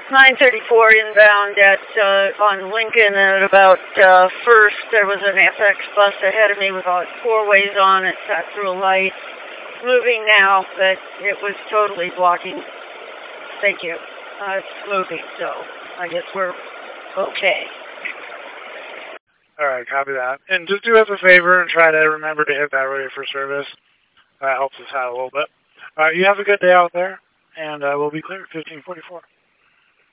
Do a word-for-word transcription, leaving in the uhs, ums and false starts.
nine thirty-four inbound at uh, on Lincoln at about uh, first. There was an F X bus ahead of me with about four ways on. It sat through a light. Moving now, but it was totally blocking. Thank you. Uh, it's moving, so I guess we're okay. All right, copy that. And just do us a favor and try to remember to hit that ready for service. That helps us out a little bit. All right, you have a good day out there, and uh, we'll be clear at fifteen forty-four.